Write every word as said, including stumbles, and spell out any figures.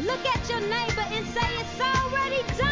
Look at your neighbor and say it's already done.